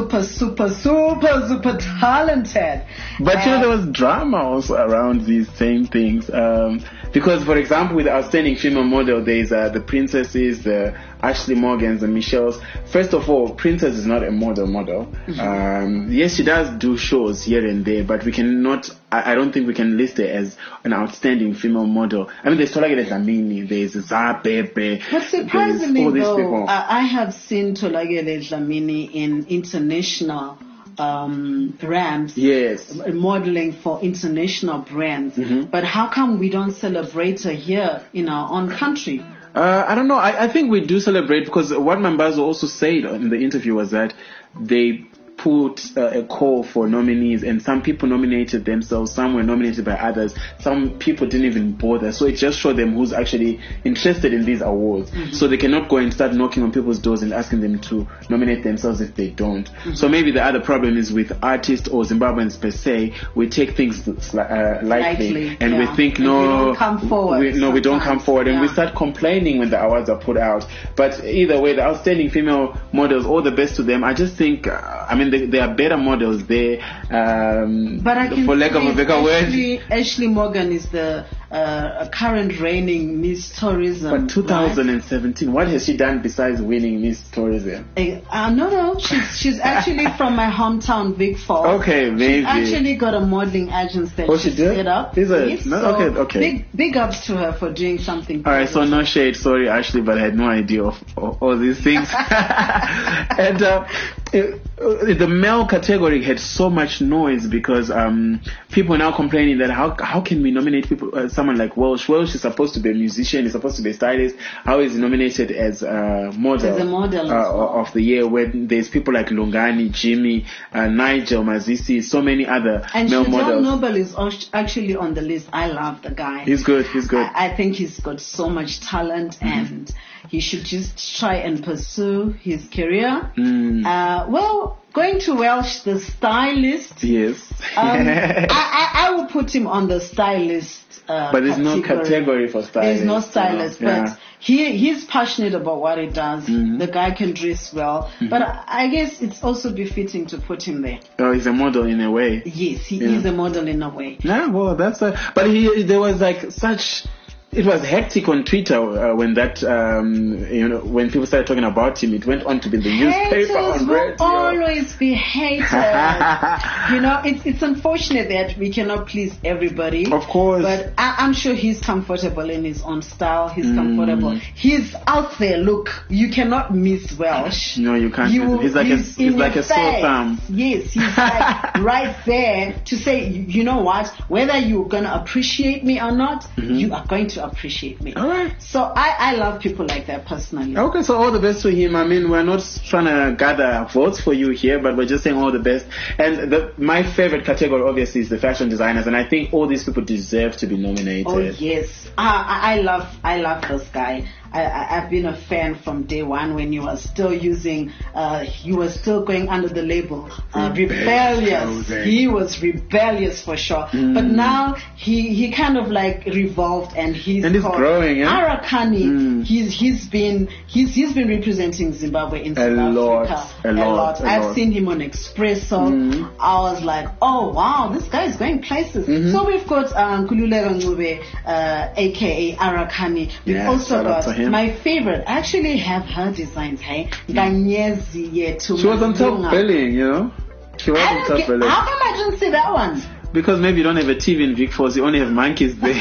talented. But there was drama also around these same things. Because, for example, with the outstanding female model, there's the princesses, the Ashley Morgans, the Michelles. First of all, Princess is not a model. Yes, she does do shows here and there, but we cannot. I don't think we can list her as an outstanding female model. I mean, there's Tolagele Dlamini, there's Zapepe. But surprisingly, though, I have seen Tolagele Dlamini in international brands, yes, modeling for international brands. But how come we don't celebrate her here in our own country? I don't know. I think we do celebrate because what Mambazo also said in the interview was that they put a call for nominees, and some people nominated themselves, some were nominated by others, some people didn't even bother. So it just showed them who's actually interested in these awards. So they cannot go and start knocking on people's doors and asking them to nominate themselves if they don't. So maybe the other problem is with artists or Zimbabweans per se, we take things lightly and we think we don't come forward. We don't come forward, and we start complaining when the awards are put out. But either way, the outstanding female models, all the best to them. I just think, there are better models there. But I can for lack of a better word, Ashley Morgan is the current reigning Miss Tourism. But 2017, right? What has she done besides winning Miss Tourism? No, she's actually from my hometown, Vic Falls. Okay, maybe. She's actually got a modeling agency that she set up. Is it? No, okay. Big ups to her for doing something. All right, so no shade, sorry Ashley, but I had no idea of all these things. And the male category had so much noise because people are now complaining that how can we nominate people, someone like Welsh? Welsh is supposed to be a musician, he's supposed to be a stylist. How is he nominated as a model, of the year when there's people like Lungani, Jimmy, Nigel, Mazisi, so many other male models? And Noble is actually on the list. I love the guy. He's good. I think he's got so much talent and he should just try and pursue his career. Going to Welsh, the stylist. Yes. I will put him on the stylist. But there's no category for stylist. There's no stylist, but he's passionate about what he does. The guy can dress well, but I guess it's also befitting to put him there. Oh, he's a model in a way. Yes, he is a model in a way. Yeah, well, but there was like such it was hectic on Twitter when that, when people started talking about him. It went on to be the newspaper on radio. Haters will always be haters. It's unfortunate that we cannot please everybody. Of course. But I'm sure he's comfortable in his own style. He's comfortable. He's out there. Look, you cannot miss Welsh. No, you can't. He's like a sore thumb. Yes, he's like right there to say, you know what? Whether you're going to appreciate me or not, you are going to appreciate me. All right. So I love people like that personally. Okay, so all the best to him. I mean, we're not trying to gather votes for you here, but we're just saying all the best. And my favorite category, obviously, is the fashion designers, and I think all these people deserve to be nominated. Oh yes, I love this guy. I've been a fan from day one when you were still using, you were still going under the label rebellious. He was rebellious for sure. But now he kind of like revolved and he's growing. Arakani. He's been representing Zimbabwe in South Africa a lot. I've seen him on Expresso. I was like, oh wow, this guy is going places. So we've got Kululeka Ncube, aka Arakani. We've also got my favorite. I actually have her designs. Hey, Ganyezi Yetu. She was on top billing, She was on top billing. How come I didn't see that one? Because maybe you don't have a TV in Vic Falls, you only have monkeys there.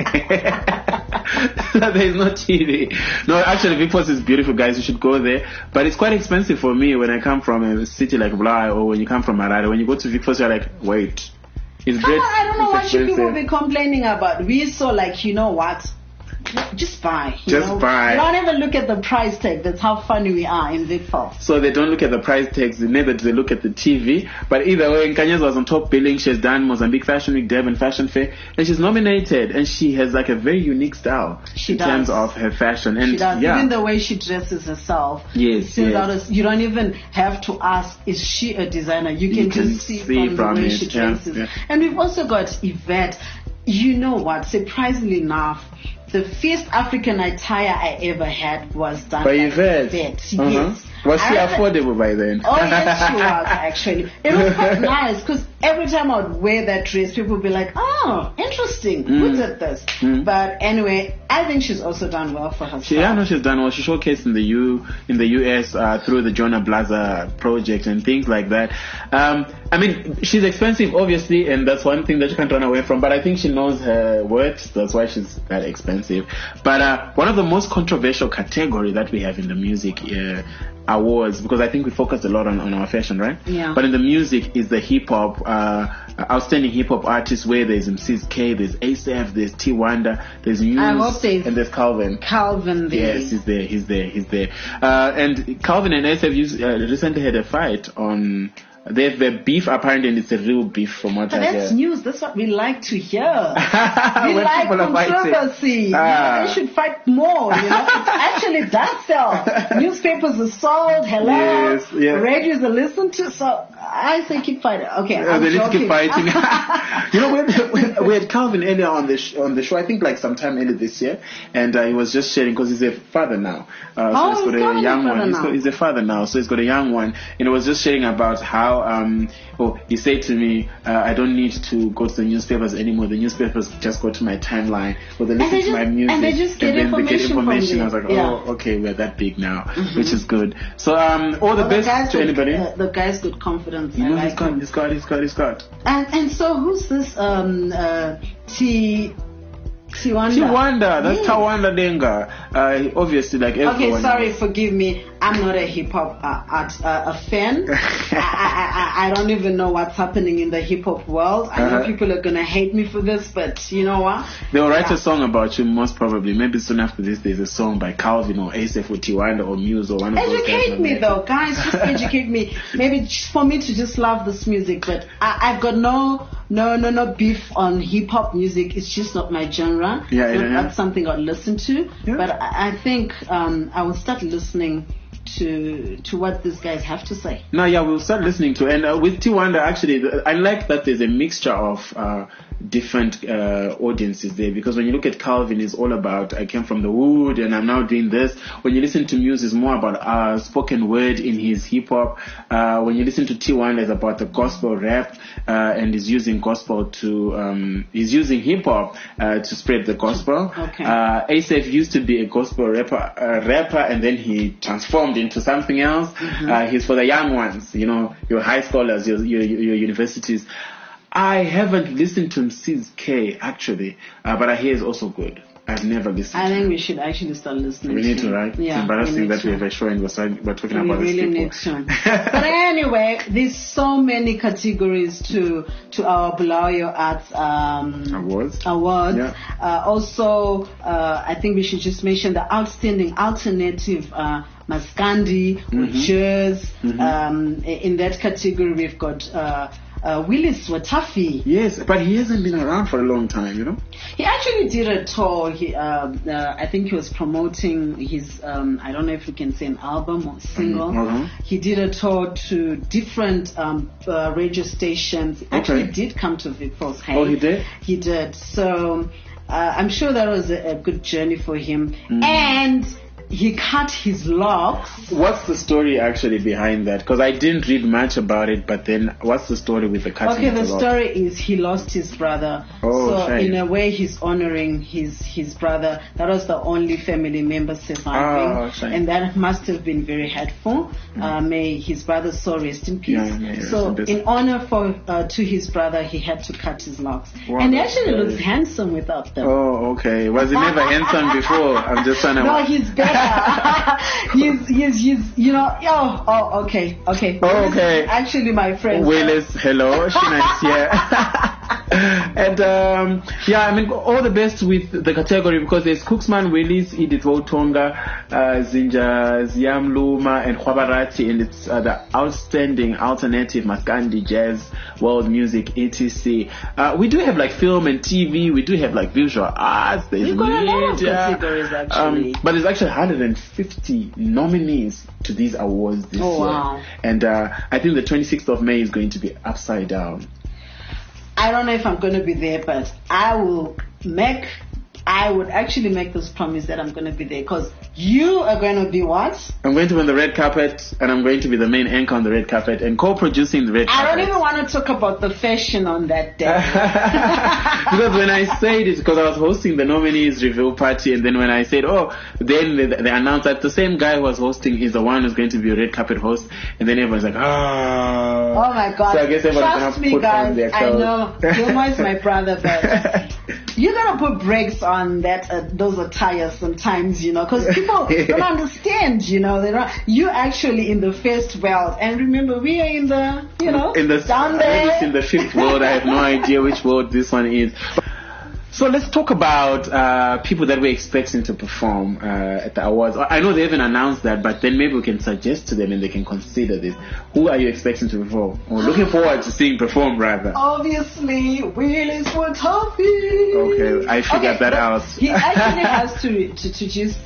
There's no TV. No, actually Vic Falls is beautiful, guys. You should go there. But it's quite expensive for me when I come from a city like Bulawayo or when you come from Harare. When you go to Vic Falls, you're like, wait. It's great. I don't know what you people be complaining about. We saw like, you know what? Just buy. Buy. Don't even look at the price tag. That's how funny we are in Vic Falls. So they don't look at the price tags, neither do they look at the TV. But either way, Nkanyezi was on top billing. She has done Mozambique Fashion Week, Durban Fashion Fair, and she's nominated. And she has like a very unique style terms of her fashion. And she does. Even the way she dresses herself. Yes. You don't even have to ask, is she a designer? You can just see from the way she dresses. Yeah. And we've also got Yvette. You know what? Surprisingly enough, the first African attire I ever had was done by Yvette. Yes. Was she affordable by then? Oh yes, she was actually. It was quite nice because every time I would wear that dress, people would be like, "Oh, interesting. Who did this?" But anyway, I think she's also done well for herself. She's done well. She showcased in the US through the Jonah Blaza project and things like that. I mean, she's expensive, obviously, and that's one thing that you can't run away from. But I think she knows her worth. That's why she's that expensive. But one of the most controversial category that we have in the music awards, because I think we focused a lot on our fashion, right? Yeah. But in the music is the hip hop, outstanding hip hop artists, where there's MC's K, there's ASAP, there's T Wonder, there's Muse, and there's Calvin. Calvin there. Yes, he's there. And Calvin and ASAP recently had a fight on. They have the beef apparently, and it's a real beef from what I hear. That's news. That's what we like to hear. We like controversy. They should fight more. It actually does sell. Newspapers are sold. Hello. Yes. Radios are listened to. So I say keep fighting. Okay, they need to keep fighting. We had Calvin earlier on the show. I think like sometime earlier this year, and he was just sharing because he's a father now. So he's got a young one. He's a father now, so he's got a young one, and he was just sharing about how. He said to me, I don't need to go to the newspapers anymore. The newspapers just go to my timeline, or they listen to my music, and they just get information. I was like, okay, we're that big now, which is good. So, all the best to anybody. The guy's got confidence. He's got. And so, who's this? Tiwanda, that's Tawanda Denga. Obviously, like everyone. Okay, sorry, forgive me. I'm not a hip hop a fan. I don't even know what's happening in the hip hop world. I know people are gonna hate me for this, but you know what? They'll write a song about you, most probably. Maybe soon after this, there's a song by Calvin or ASAP or Tiwanda or Muse or one of those guys. Educate me though, guys. Just educate me. Maybe for me to just love this music, but I've got no beef on hip hop music. It's just not my genre. Yeah. That's something I'd listen to. Yeah. But I think I will start listening what these guys have to say. No, yeah, we'll start listening to. And with Tiwanda, actually, I like that there's a mixture of different audiences there, because when you look at Calvin, it's all about I came from the wood and I'm now doing this. When you listen to Muse, it's more about spoken word in his hip hop. When you listen to Tiwanda, it's about the gospel rap, and he's using gospel to he's using hip hop to spread the gospel. Okay. Asaph used to be a gospel rapper, and then he transformed into something else. He's for the young ones, you know, your high scholars, your universities. I haven't listened to Mrs. K actually, but I hear it's also good. I've never listened. I think we should actually start listening. We need to, right? Yeah, it's embarrassing that we have a show and we're talking about this. We really need to. But anyway, there's so many categories to our Bulawayo Arts awards. Yeah. Also, I think we should just mention the outstanding alternative Maskandi or jazz. In that category, we've got Willis Watafi. Yes, but he hasn't been around for a long time, you know. He actually did a tour. I think he was promoting his, I don't know if we can say an album or single. He did a tour to different radio stations. He actually did come to Vic Falls. Oh, he did? He did. So I'm sure that was a good journey for him. And he cut his locks. What's the story actually behind that? Because I didn't read much about it, but then what's the story with the cutting of the locks? Okay, the story is he lost his brother. So shame. In a way, he's honoring his brother. That was the only family member surviving. And that must have been very hurtful. May his brother so rest in peace. So in honor to his brother, he had to cut his locks. Wow, and he actually looks handsome without them. Oh, okay. Was he never handsome before? I'm just trying to... No, he's better. he's you know, okay. Actually, my friend Willis, hello, Shina is here. And I mean, all the best with the category, because there's Cooksman, Willis, Edith Wotonga, Zinja Ziamluma, and Khwabarati, and it's the outstanding alternative Maskandi jazz, world music, etc. We do have like film and TV. We do have like visual arts. We've got a lot of categories actually. But there's actually 150 nominees to these awards this year. Wow. And I think the 26th of May is going to be upside down. I don't know if I'm going to be there, but I would actually make this promise that I'm going to be there, because you are going to be what? I'm going to be on the red carpet, and I'm going to be the main anchor on the red carpet and co-producing the red carpet. I don't even want to talk about the fashion on that day. Because when I said it, because I was hosting the nominees reveal party, and then when I said, then they announced that the same guy who was hosting is the one who's going to be a red carpet host, and then everyone's like, oh my God. So I guess everyone's Trust me, guys, I know. Gilmore is my brother, but you gotta put brakes on that those attires sometimes, you know, because people don't understand, you know. You actually in the first world, and remember we are in the, you know, down there. In the fifth world. I have no idea which world this one is. So let's talk about people that we're expecting to perform at the awards. I know they haven't announced that, but then maybe we can suggest to them and they can consider this. Who are you expecting to perform? Or looking forward to seeing perform, rather? Obviously, Willis Watafi. Okay, I figured that out. He actually has to just...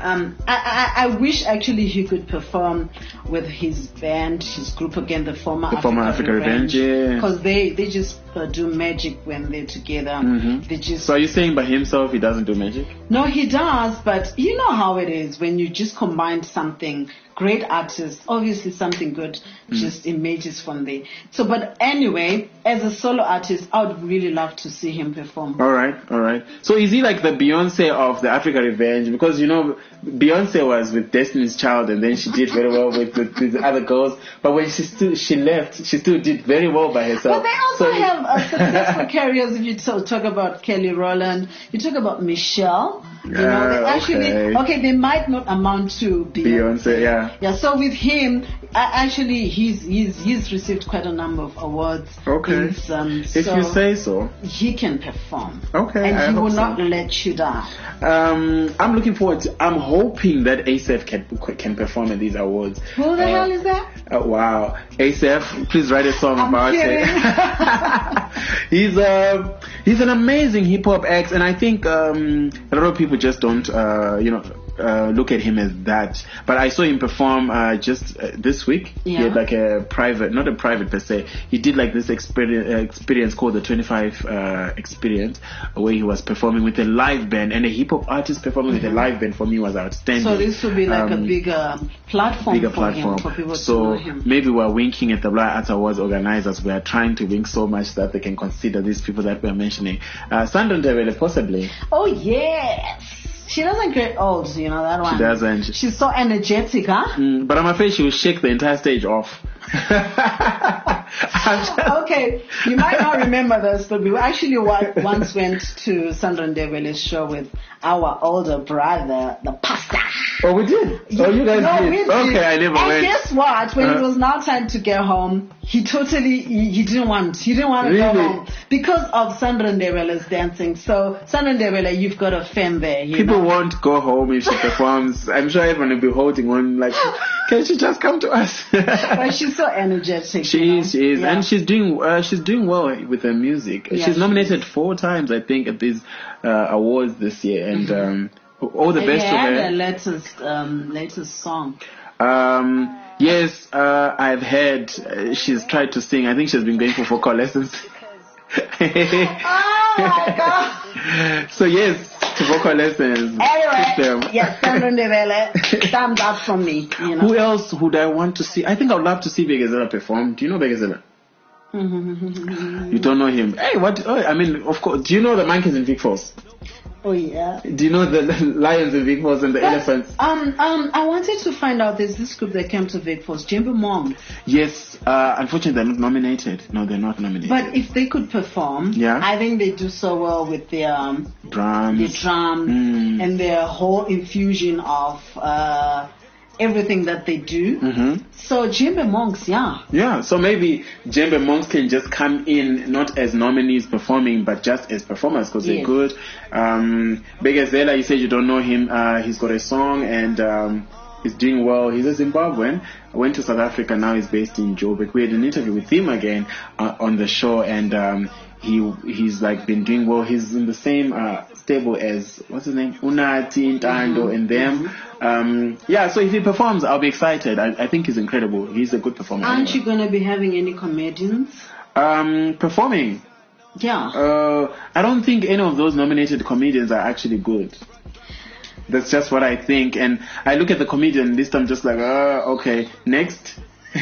I wish actually he could perform with his band, his group again, the former Africa Revenge, because they just do magic when they're together. So are you saying by himself he doesn't do magic? No, he does, but you know how it is when you just combine something. Great artists, obviously something good just emerges from there. So, but anyway, as a solo artist, I would really love to see him perform. All right. So is he like the Beyonce of the Africa Revenge? Because, you know, Beyonce was with Destiny's Child, and then she did very well with the other girls. But when she left, she still did very well by herself. But they also have successful careers. If you talk about Kelly Rowland, you talk about Michelle. You know, they actually, they might not amount to Beyonce. Yeah. So with him, actually, he's received quite a number of awards. Okay. If you say so. He can perform. Okay. And he will not let you down. I'm looking forward to. I'm hoping that Asaph can perform at these awards. Who the hell is that? Wow, Asaph, please write a song about it. He's an amazing hip hop act, and I think a lot of people just don't, look at him as that. But I saw him perform just this week. Yeah. He had like a private, not a private per se. He did like this experience called the 25 experience, where he was performing with a live band, and a hip hop artist performing with a live band for me was outstanding. So this would be like a bigger platform him, for people to know him. Maybe we're winking at the Black Arts Awards organizers. We are trying to wink so much that they can consider these people that we're mentioning. Sandra Ndebele, possibly. Oh yes. She doesn't get old, you know that one. She doesn't. She's so energetic, huh? But I'm afraid she will shake the entire stage off. Okay, you might not remember this, but we actually once went to Sandra Ndebele's show with our older brother, the pastor. Oh, we did? Oh, you guys did? We did. Okay, I never went. And guess what? When it was now time to get home, he didn't want to really? go home because of Sandra Ndebele's dancing. So, Sandra Ndebele, you've got a fan there. People won't go home if she performs. I'm sure everyone will be holding on like, can she just come to us? But she's so energetic. She is. Yeah. And she's doing well with her music. Yeah, she's nominated 4 times, I think, at these awards this year. And all the best to her. And her latest song. Yes, I've heard she's tried to sing. I think she's been going for vocal lessons. Oh my God! So yes, to vocal lessons. Anyway, yes, Sandra Ndebele, thumbs up from me. You know. Who else would I want to see? I think I would love to see Begazela perform. Do you know Begazela? You don't know him? Hey, what? Oh, I mean, of course. Do you know the monkeys in Vic Falls? Oh yeah. Do you know the lions in Vic Falls and the elephants? I wanted to find out. There's this group that came to Vic Falls, Djembe Monks. Yes. Unfortunately, they're not nominated. No, they're not nominated. But if they could perform, I think they do so well with their drums, and their whole infusion of everything that they do. So Djembe Monks, yeah. So maybe Djembe Monks can just come in not as nominees performing, but just as performers because they're good. Begazela, you said you don't know him. He's got a song and he's doing well. He's a Zimbabwean. Went to South Africa. Now he's based in Joburg. We had an interview with him again on the show, and he's like been doing well. He's in the same stable as what's his name, Unati, Ntando, and them. So if he performs, I'll be excited. I think he's incredible. He's a good performer. Aren't you gonna be having any comedians performing? Yeah. I don't think any of those nominated comedians are actually good. That's just what I think. And I look at the comedian list, I'm just like, okay, next.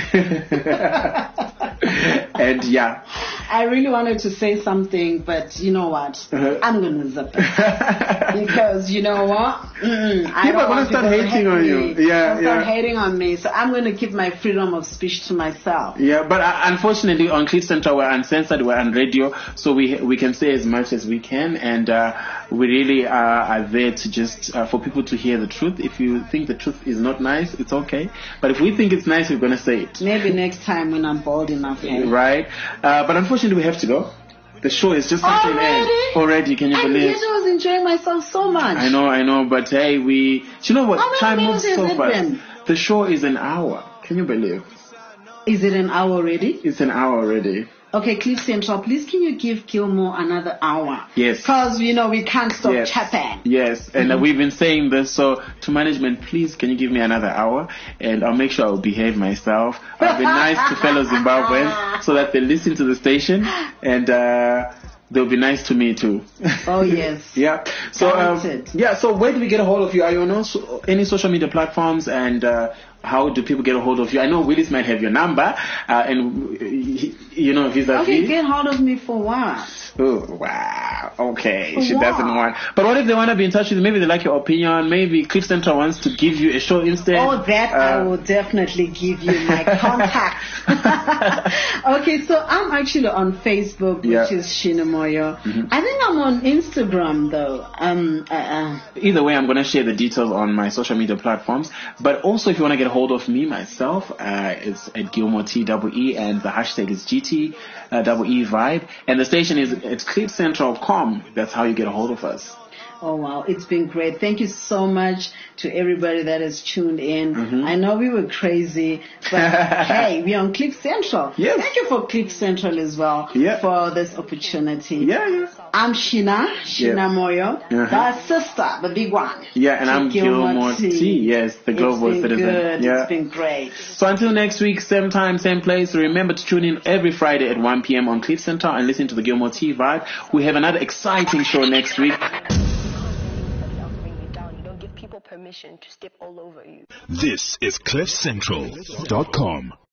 And I really wanted to say something, but you know what? I'm going to zip it. Because you know what? People are going to start hating on you. Start hating on me. So I'm going to keep my freedom of speech to myself. Yeah, but unfortunately on Cliff Central we're uncensored, we're on radio, so we can say as much as we can, and we really are there to just for people to hear the truth. If you think the truth is not nice, it's okay. But if we think it's nice, we're going to say it. Maybe next time when I'm bold enough. Right. But unfortunately we have to go. The show is just coming in. Already, can you believe? I was enjoying myself so much. I know, but hey, you know what? Time moves so fast. The show is an hour. Can you believe? Is it an hour already? It's an hour already. Okay, Cliff Central, please can you give Gilmore another hour? Yes. Because, we can't stop chatting. Yes, and we've been saying this, so to management, please can you give me another hour? And I'll make sure I'll behave myself. I'll be nice to fellow Zimbabweans so that they listen to the station and they'll be nice to me too. Oh, yes. Yeah. So, so where do we get a hold of you? Are you on any social media platforms, and how do people get a hold of you? I know Willis might have your number, and vis-a-vis. Okay, get hold of me for what? Oh, wow. Okay, she doesn't want. But what if they want to be in touch with you? Maybe they like your opinion. Maybe Cliff Central wants to give you a show instead. Oh, that I will definitely give you my contact. Okay, so I'm actually on Facebook, which is Shinamoyo. I think I'm on Instagram, though. Either way, I'm going to share the details on my social media platforms. But also, if you want to get a hold of me, myself, it's at Gilmore TEE, and the hashtag is GT EE Vibe. And the station is at cliffcentral.com. That's how you get a hold of us. Oh, wow. It's been great. Thank you so much to everybody that has tuned in. I know we were crazy, but hey, we're on Cliff Central. Yes. Thank you for Cliff Central as well for this opportunity. Yeah. I'm Sheena Moyo, the sister, the big one. Yeah, and I'm Gilmore T. Yes, the global citizen. Good. Yeah. It's been great. So until next week, same time, same place, remember to tune in every Friday at 1 p.m. on Cliff Central and listen to the Gilmore T Vibe. We have another exciting show next week. Permission to step all over you. This is CliffCentral.com.